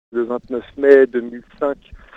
le 29 mai 2005,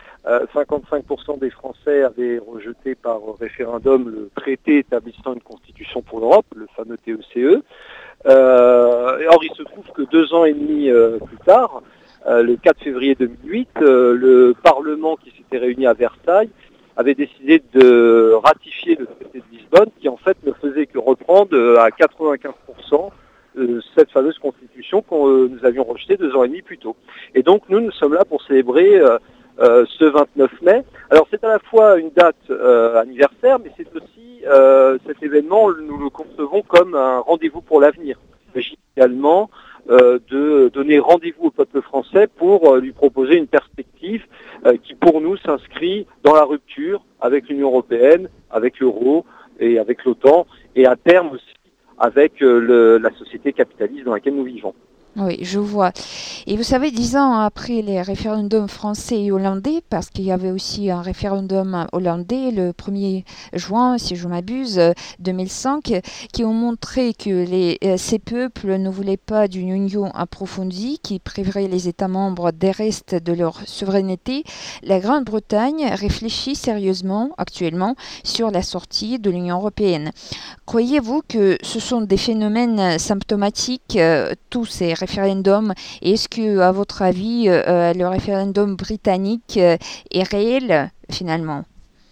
55% des Français avaient rejeté par référendum le traité établissant une constitution pour l'Europe, le fameux TECE. Or, il se trouve que 2 ans et demi plus tard, le 4 février 2008, le Parlement qui s'était réuni à Versailles avait décidé de ratifier le traité de Lisbonne, qui en fait ne faisait que reprendre à 95% cette fameuse constitution que nous avions rejetée 2 ans et demi plus tôt. Et donc nous sommes là pour célébrer ce 29 mai. Alors c'est à la fois une date anniversaire, mais c'est aussi cet événement, nous le concevons comme un rendez-vous pour l'avenir. Il s'agit également de donner rendez-vous au peuple français pour lui proposer une perspective qui pour nous s'inscrit dans la rupture avec l'Union européenne, avec l'euro et avec l'OTAN, et à terme aussi avec la société capitaliste dans laquelle nous vivons. Oui, je vois. Et vous savez, 10 ans après les référendums français et hollandais, parce qu'il y avait aussi un référendum hollandais le 1er juin, si je m'abuse, 2005, qui ont montré que ces peuples ne voulaient pas d'une union approfondie qui priverait les États membres des restes de leur souveraineté, la Grande-Bretagne réfléchit sérieusement actuellement sur la sortie de l'Union européenne. Croyez-vous que ce sont des phénomènes symptomatiques, tous ces référendums? Et est-ce que, à votre avis, le référendum britannique est réel finalement?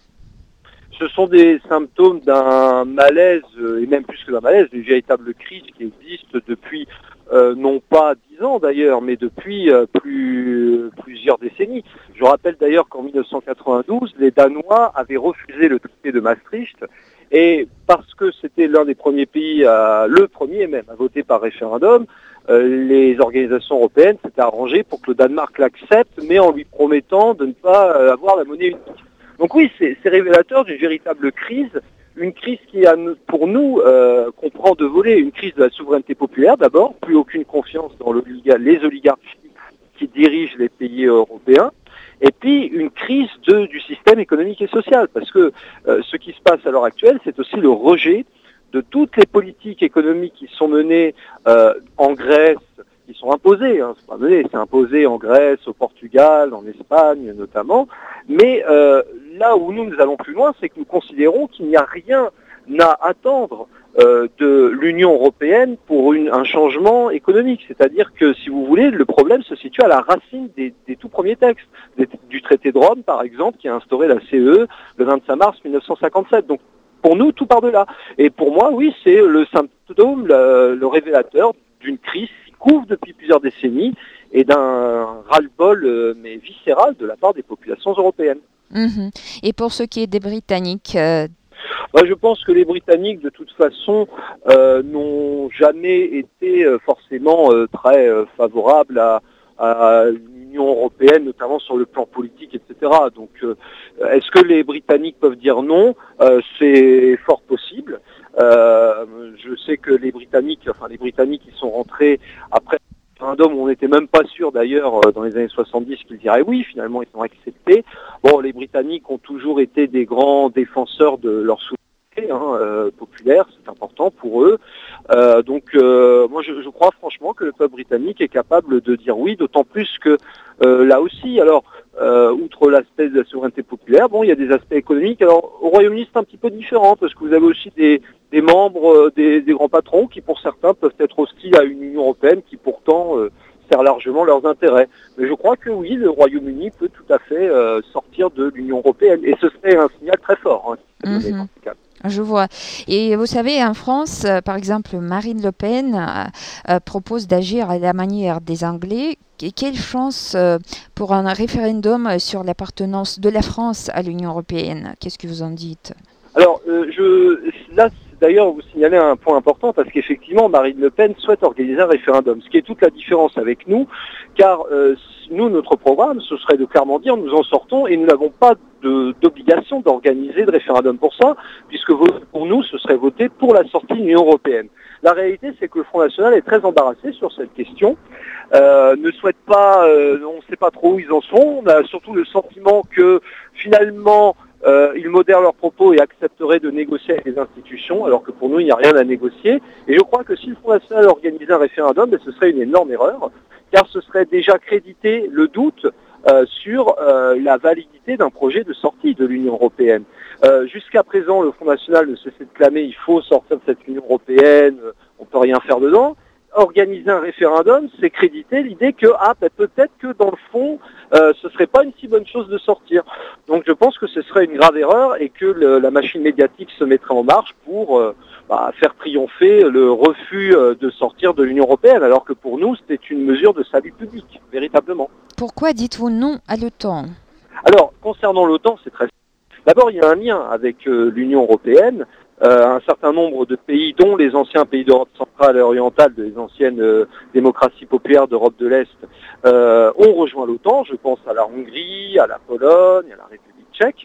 Ce sont des symptômes d'un malaise, et même plus que d'un malaise, d'une véritable crise qui existe depuis, non pas 10 ans d'ailleurs, mais depuis plusieurs décennies. Je rappelle d'ailleurs qu'en 1992, les Danois avaient refusé le traité de Maastricht, et parce que c'était l'un des premiers pays, le premier même, à voter par référendum, les organisations européennes s'étaient arrangées pour que le Danemark l'accepte, mais en lui promettant de ne pas avoir la monnaie unique. Donc oui, c'est révélateur d'une véritable crise, une crise qui, pour nous, comprend deux volets. Une crise de la souveraineté populaire d'abord, plus aucune confiance dans les oligarchies qui dirigent les pays européens, et puis une crise du système économique et social, parce que ce qui se passe à l'heure actuelle, c'est aussi le rejet de toutes les politiques économiques qui sont menées en Grèce, qui sont imposées, c'est pas mené, c'est imposé en Grèce, au Portugal, en Espagne notamment, mais là où nous allons plus loin, c'est que nous considérons qu'il n'y a rien à attendre de l'Union européenne pour un changement économique. C'est-à-dire que, si vous voulez, le problème se situe à la racine des tout premiers textes, du traité de Rome, par exemple, qui a instauré la CE le 25 mars 1957. Donc, pour nous, tout part de là. Et pour moi, oui, c'est le symptôme, le révélateur d'une crise qui couvre depuis plusieurs décennies et d'un ras-le-bol, mais viscéral, de la part des populations européennes. Et pour ce qui est des Britanniques, je pense que les Britanniques, de toute façon, n'ont jamais été forcément très favorables à l'Union européenne, notamment sur le plan politique, etc. Donc, est-ce que les Britanniques peuvent dire non? C'est fort possible. Je sais que les Britanniques qui sont rentrés après le référendum, où on n'était même pas sûr d'ailleurs dans les années 70 qu'ils diraient oui, finalement ils ont accepté. Bon, les Britanniques ont toujours été des grands défenseurs de leur souveraineté populaire, c'est important pour eux. Moi je crois franchement que le peuple britannique est capable de dire oui, d'autant plus que là aussi, alors outre l'aspect de la souveraineté populaire, bon, il y a des aspects économiques. Alors au Royaume-Uni c'est un petit peu différent, parce que vous avez aussi des membres, des grands patrons qui pour certains peuvent être hostiles à une Union européenne qui pourtant sert largement leurs intérêts. Mais je crois que oui, le Royaume-Uni peut tout à fait sortir de l'Union européenne, et ce serait un signal très fort, dans ce cas. Je vois. Et vous savez, en France, par exemple, Marine Le Pen propose d'agir à la manière des Anglais. Quelle chance pour un référendum sur l'appartenance de la France à l'Union européenne? Qu'est-ce que vous en dites? Alors, là, d'ailleurs, vous signalez un point important, parce qu'effectivement, Marine Le Pen souhaite organiser un référendum, ce qui est toute la différence avec nous, car nous, notre programme, ce serait de clairement dire, nous en sortons et nous n'avons pas d'obligation d'organiser de référendum pour ça, puisque pour nous, ce serait voter pour la sortie de l'Union européenne. La réalité, c'est que le Front National est très embarrassé sur cette question, ne souhaite pas, on ne sait pas trop où ils en sont, on a surtout le sentiment que, finalement, ils modèrent leurs propos et accepteraient de négocier avec les institutions, alors que pour nous, il n'y a rien à négocier. Et je crois que si le Front National organisait un référendum, ce serait une énorme erreur, car ce serait déjà créditer le doute sur la validité d'un projet de sortie de l'Union européenne. Jusqu'à présent, le Front National ne cessait de clamer il faut sortir de cette Union européenne, on ne peut rien faire dedans. Organiser un référendum, c'est créditer l'idée que peut-être que dans le fond, ce serait pas une si bonne chose de sortir. Donc je pense que ce serait une grave erreur et que la machine médiatique se mettrait en marche pour faire triompher le refus de sortir de l'Union européenne, alors que pour nous, c'était une mesure de salut public, véritablement. Pourquoi dites-vous non à l'OTAN? Alors, concernant l'OTAN, c'est très simple. D'abord, il y a un lien avec l'Union européenne. Un certain nombre de pays, dont les anciens pays d'Europe centrale et orientale, les anciennes démocraties populaires d'Europe de l'Est, ont rejoint l'OTAN. Je pense à la Hongrie, à la Pologne, à la République tchèque.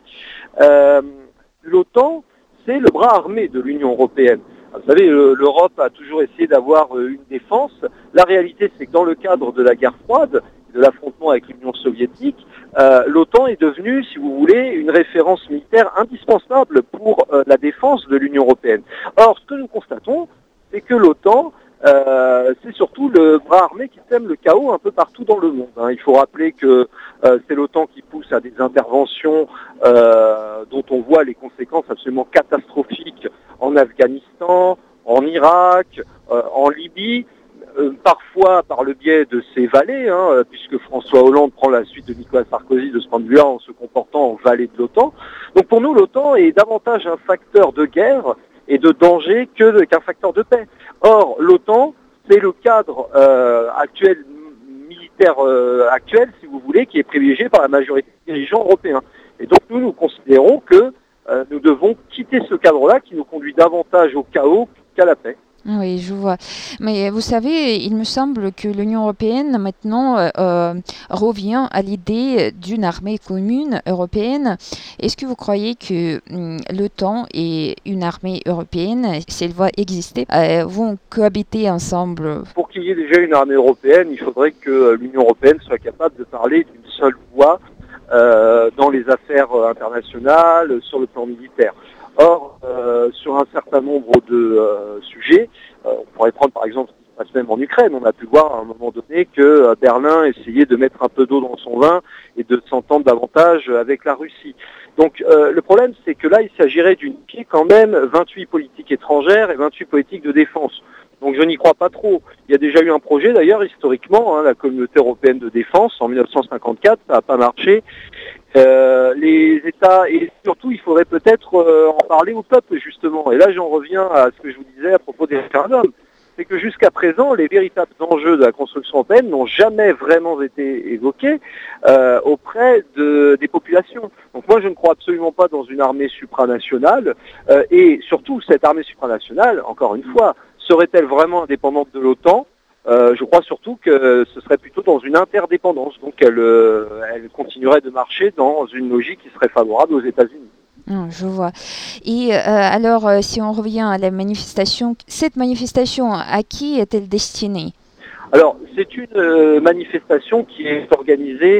L'OTAN, c'est le bras armé de l'Union européenne. Vous savez, l'Europe a toujours essayé d'avoir une défense. La réalité, c'est que dans le cadre de la guerre froide, de l'affrontement avec l'Union soviétique, l'OTAN est devenue, si vous voulez, une référence militaire indispensable pour la défense de l'Union européenne. Or, ce que nous constatons, c'est que l'OTAN, c'est surtout le bras armé qui sème le chaos un peu partout dans le monde. Il faut rappeler que c'est l'OTAN qui pousse à des interventions dont on voit les conséquences absolument catastrophiques en Afghanistan, en Irak, en Libye, parfois par le biais de ses valets, puisque François Hollande prend la suite de Nicolas Sarkozy de ce point de vue-là en se comportant en valet de l'OTAN. Donc pour nous, l'OTAN est davantage un facteur de guerre et de danger qu'un facteur de paix. Or, l'OTAN, c'est le cadre actuel, militaire actuel, si vous voulez, qui est privilégié par la majorité des dirigeants européens. Et donc nous considérons que nous devons quitter ce cadre-là qui nous conduit davantage au chaos qu'à la paix. Oui, je vois. Mais vous savez, il me semble que l'Union européenne maintenant revient à l'idée d'une armée commune européenne. Est-ce que vous croyez que l'OTAN et une armée européenne, si elle va exister, vont cohabiter ensemble? Pour qu'il y ait déjà une armée européenne, il faudrait que l'Union européenne soit capable de parler d'une seule voix dans les affaires internationales, sur le plan militaire. Or, sur un certain nombre de sujets, on pourrait prendre par exemple ce qui se passe même en Ukraine. On a pu voir à un moment donné que Berlin essayait de mettre un peu d'eau dans son vin et de s'entendre davantage avec la Russie. Donc le problème, c'est que là, il s'agirait d'unifier quand même 28 politiques étrangères et 28 politiques de défense. Donc je n'y crois pas trop. Il y a déjà eu un projet d'ailleurs historiquement, la Communauté européenne de défense en 1954, ça n'a pas marché. Les États, et surtout il faudrait peut-être en parler au peuple justement. Et là j'en reviens à ce que je vous disais à propos des référendums. C'est que jusqu'à présent, les véritables enjeux de la construction européenne n'ont jamais vraiment été évoqués auprès des populations. Donc moi je ne crois absolument pas dans une armée supranationale et surtout cette armée supranationale, encore une fois, serait-elle vraiment indépendante de l'OTAN ? Je crois surtout que ce serait plutôt dans une interdépendance. Donc elle continuerait de marcher dans une logique qui serait favorable aux États-Unis. Je vois. Et alors, si on revient à la manifestation, cette manifestation, à qui est-elle destinée ? Alors, c'est une manifestation qui est organisée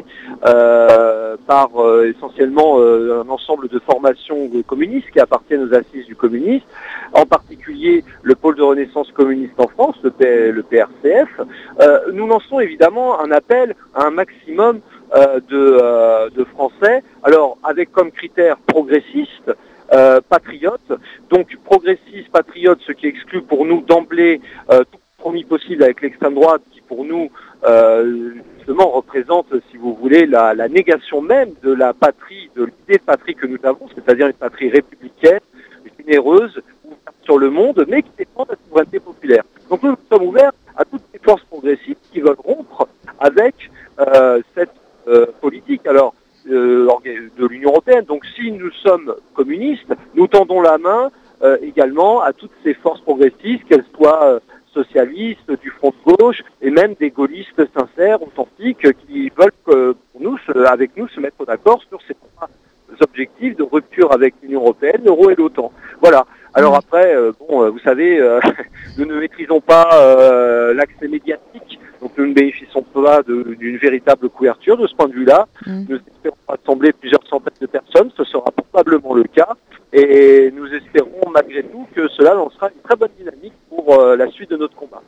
par essentiellement un ensemble de formations communistes qui appartiennent aux assises du communisme, en particulier le pôle de renaissance communiste en France, le PRCF. Nous lançons évidemment un appel à un maximum de Français, alors avec comme critère progressiste, patriote, donc progressiste, patriote, ce qui exclut pour nous d'emblée tout compromis possible avec l'extrême droite qui pour nous justement représente, si vous voulez, la négation même de la patrie, de l'idée de patrie que nous avons, c'est-à-dire une patrie républicaine, généreuse, ouverte sur le monde, mais qui dépend de la souveraineté populaire. Donc nous sommes ouverts à toutes les forces progressistes qui veulent rompre avec cette politique alors de l'Union européenne. Donc si nous sommes communistes, nous tendons la main également à toutes ces forces progressistes, qu'elles soient socialistes, du front de gauche, et même des gaullistes sincères, authentiques, qui veulent pour nous, avec nous, se mettre d'accord sur ces trois objectifs de rupture avec l'Union européenne, l'euro et l'OTAN. Voilà. Alors après, vous savez, nous ne maîtrisons pas l'accès médiatique, donc nous ne bénéficions pas d'une véritable couverture de ce point de vue-là. Nous espérons rassembler plusieurs centaines de personnes. Ce sera probablement le cas. Et nous espérons malgré tout que cela lancera une très bonne dynamique pour la suite de notre combat.